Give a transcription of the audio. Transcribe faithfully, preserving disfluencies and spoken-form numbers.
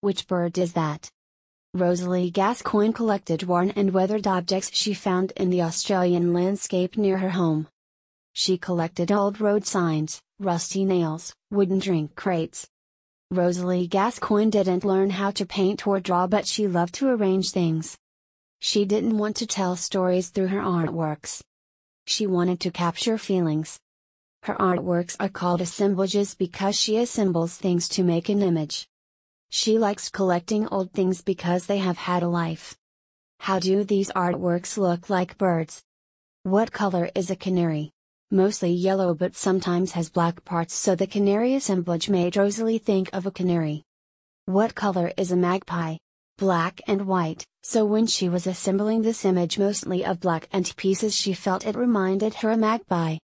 Which bird is that? Rosalie Gascoigne collected worn and weathered objects she found in the Australian landscape near her home. She collected old road signs, rusty nails, wooden drink crates. Rosalie Gascoigne didn't learn how to paint or draw, but she loved to arrange things. She didn't want to tell stories through her artworks. She wanted to capture feelings. Her artworks are called assemblages because she assembles things to make an image. She likes collecting old things because they have had a life. How do these artworks look like birds? What color is a canary? Mostly yellow, but sometimes has black parts, so the canary assemblage made Rosalie think of a canary. What color is a magpie? Black and white, so when she was assembling this image mostly of black and pieces, she felt it reminded her a magpie.